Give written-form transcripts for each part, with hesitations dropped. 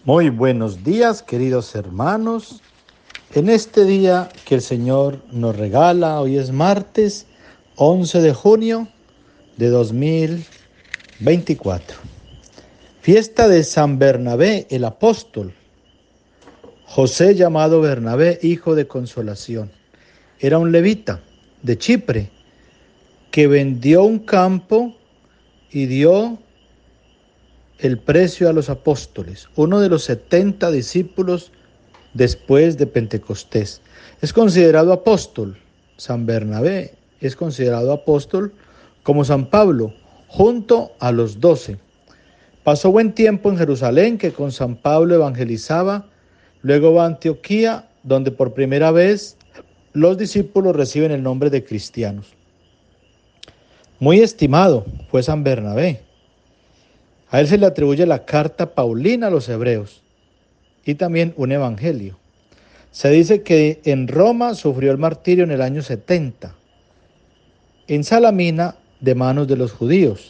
Muy buenos días, queridos hermanos. En este día que el Señor nos regala, hoy es martes 11 de junio de 2024. Fiesta de San Bernabé, el apóstol. José, llamado Bernabé, hijo de consolación, era un levita de Chipre que vendió un campo y dio el precio a los apóstoles, uno de los 70 discípulos después de Pentecostés. Es considerado apóstol. San Bernabé es considerado apóstol como San Pablo, junto a los 12. Pasó buen tiempo en Jerusalén, que con San Pablo evangelizaba. Luego va a Antioquía, donde por primera vez los discípulos reciben el nombre de cristianos. Muy estimado fue San Bernabé. A él se le atribuye la carta paulina a los hebreos y también un evangelio. Se dice que en Roma sufrió el martirio en el año 70, en Salamina, de manos de los judíos.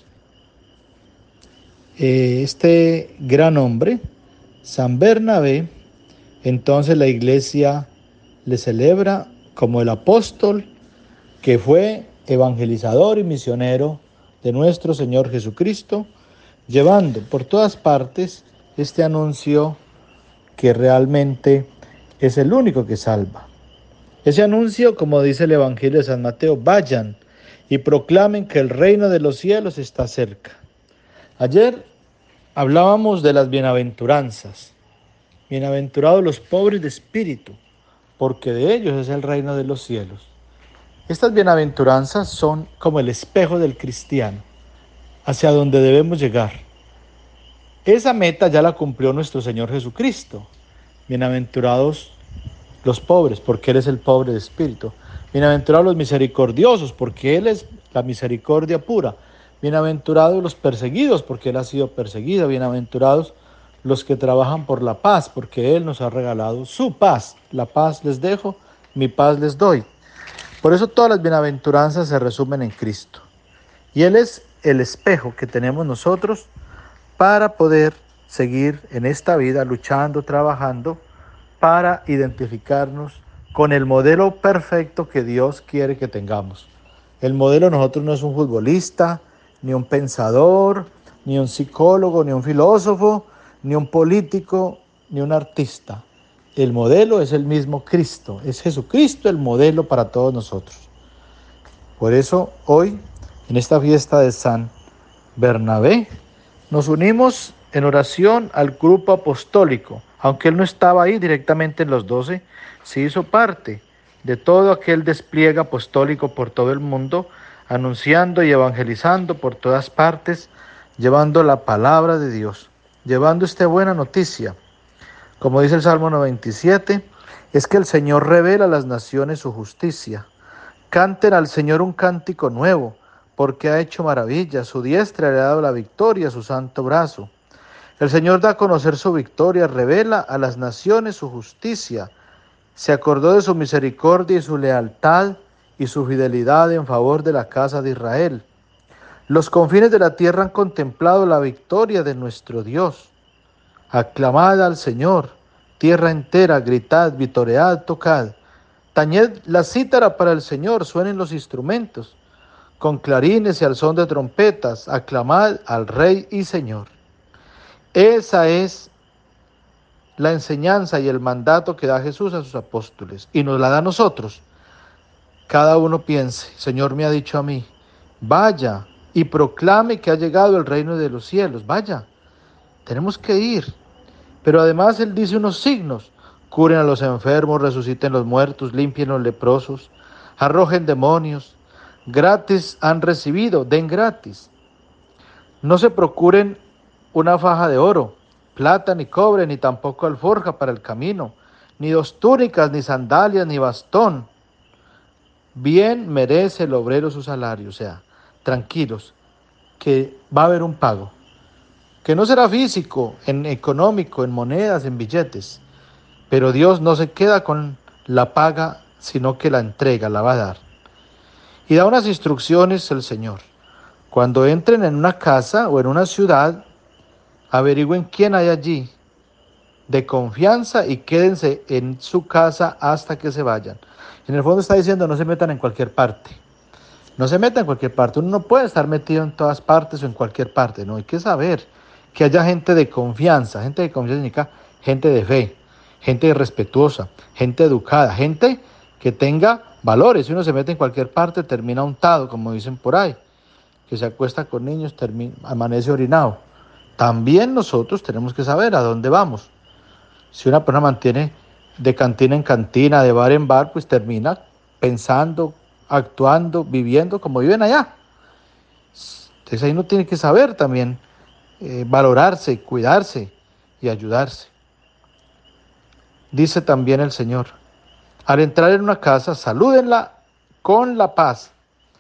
Este gran hombre, San Bernabé, entonces la iglesia le celebra como el apóstol que fue evangelizador y misionero de nuestro Señor Jesucristo, llevando por todas partes este anuncio que realmente es el único que salva. Ese anuncio, como dice el Evangelio de San Mateo, vayan y proclamen que el reino de los cielos está cerca. Ayer hablábamos de las bienaventuranzas. Bienaventurados los pobres de espíritu, porque de ellos es el reino de los cielos. Estas bienaventuranzas son como el espejo del cristiano, hacia donde debemos llegar. Esa meta ya la cumplió nuestro Señor Jesucristo. Bienaventurados los pobres, porque Él es el pobre de espíritu. Bienaventurados los misericordiosos, porque Él es la misericordia pura. Bienaventurados los perseguidos, porque Él ha sido perseguido. Bienaventurados los que trabajan por la paz, porque Él nos ha regalado su paz. La paz les dejo, mi paz les doy. Por eso todas las bienaventuranzas se resumen en Cristo. Y Él es el espejo que tenemos nosotros para poder seguir en esta vida luchando, trabajando, para identificarnos con el modelo perfecto que Dios quiere que tengamos. El modelo de nosotros no es un futbolista, ni un pensador, ni un psicólogo, ni un filósofo, ni un político, ni un artista. El modelo es el mismo Cristo, es Jesucristo el modelo para todos nosotros. Por eso hoy, en esta fiesta de San Bernabé, nos unimos en oración al grupo apostólico. Aunque él no estaba ahí directamente en los 12, sí hizo parte de todo aquel despliegue apostólico por todo el mundo, anunciando y evangelizando por todas partes, llevando la palabra de Dios, llevando esta buena noticia. Como dice el Salmo 97, es que el Señor revela a las naciones su justicia. Canten al Señor un cántico nuevo, porque ha hecho maravillas, su diestra le ha dado la victoria, su santo brazo. El Señor da a conocer su victoria, revela a las naciones su justicia. Se acordó de su misericordia y su lealtad y su fidelidad en favor de la casa de Israel. Los confines de la tierra han contemplado la victoria de nuestro Dios. Aclamad al Señor, tierra entera, gritad, vitoread, tocad. Tañed la cítara para el Señor, suenen los instrumentos. Con clarines y al son de trompetas, aclamad al Rey y Señor. Esa es la enseñanza y el mandato que da Jesús a sus apóstoles y nos la da a nosotros. Cada uno piense, Señor me ha dicho a mí, vaya y proclame que ha llegado el reino de los cielos. Vaya, tenemos que ir. Pero además Él dice unos signos: curen a los enfermos, resuciten los muertos, limpien los leprosos, arrojen demonios. Gratis han recibido, den gratis. No se procuren una faja de oro, plata ni cobre, ni tampoco alforja para el camino, ni 2 túnicas, ni sandalias, ni bastón. Bien merece el obrero su salario, o sea, tranquilos, que va a haber un pago, que no será físico, en económico, en monedas, en billetes, pero Dios no se queda con la paga, sino que la entrega, la va a dar. Y da unas instrucciones el Señor. Cuando entren en una casa o en una ciudad, averigüen quién hay allí de confianza y quédense en su casa hasta que se vayan. En el fondo está diciendo, no se metan en cualquier parte. No se metan en cualquier parte. Uno no puede estar metido en todas partes o en cualquier parte. No, hay que saber que haya gente de confianza. Gente de confianza significa gente de fe, gente respetuosa, gente educada, gente que tenga valores. Si uno se mete en cualquier parte, termina untado, como dicen por ahí. Que se acuesta con niños, amanece orinado. También nosotros tenemos que saber a dónde vamos. Si una persona mantiene de cantina en cantina, de bar en bar, pues termina pensando, actuando, viviendo como viven allá. Entonces ahí uno tiene que saber también valorarse, cuidarse y ayudarse. Dice también el Señor, al entrar en una casa, salúdenla con la paz.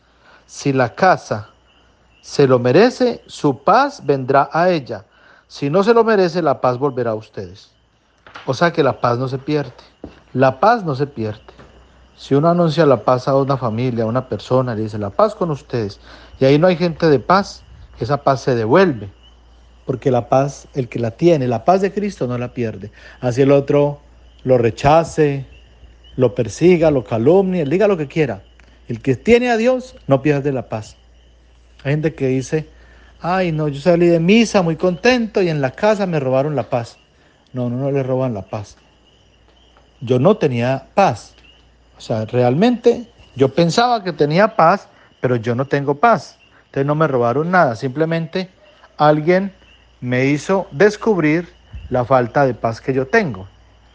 Si la casa se lo merece, su paz vendrá a ella. Si no se lo merece, la paz volverá a ustedes. O sea que la paz no se pierde. La paz no se pierde. Si uno anuncia la paz a una familia, a una persona, le dice la paz con ustedes, y ahí no hay gente de paz, esa paz se devuelve. Porque la paz, el que la tiene, la paz de Cristo no la pierde. Así el otro lo rechace, lo persiga, lo calumnie, diga lo que quiera. El que tiene a Dios no pierde la paz. Hay gente que dice, ay no, yo salí de misa muy contento y en la casa me robaron la paz. No, no le roban la paz. Yo no tenía paz. O sea, realmente yo pensaba que tenía paz, pero yo no tengo paz. Entonces no me robaron nada. Simplemente alguien me hizo descubrir la falta de paz que yo tengo.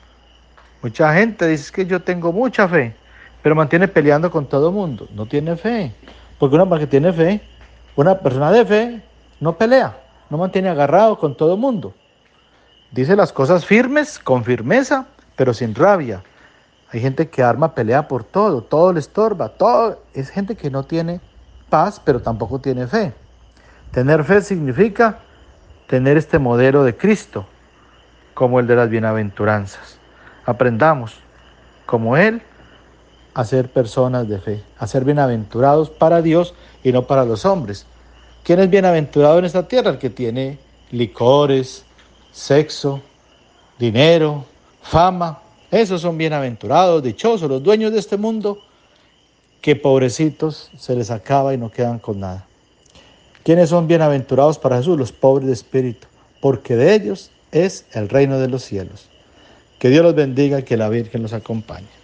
Mucha gente dice que yo tengo mucha fe, pero mantiene peleando con todo el mundo. No tiene fe. Porque una persona que tiene fe, una persona de fe, no pelea, no mantiene agarrado con todo el mundo. Dice las cosas firmes, con firmeza, pero sin rabia. Hay gente que arma pelea por todo, todo le estorba, todo. Es gente que no tiene paz, pero tampoco tiene fe. Tener fe significa tener este modelo de Cristo, como el de las bienaventuranzas. Aprendamos, como Él, a ser personas de fe, a ser bienaventurados para Dios y no para los hombres. ¿Quién es bienaventurado en esta tierra? El que tiene licores, sexo, dinero, fama. Esos son bienaventurados, dichosos, los dueños de este mundo, que pobrecitos se les acaba y no quedan con nada. ¿Quiénes son bienaventurados para Jesús? Los pobres de espíritu, porque de ellos es el reino de los cielos. Que Dios los bendiga y que la Virgen los acompañe.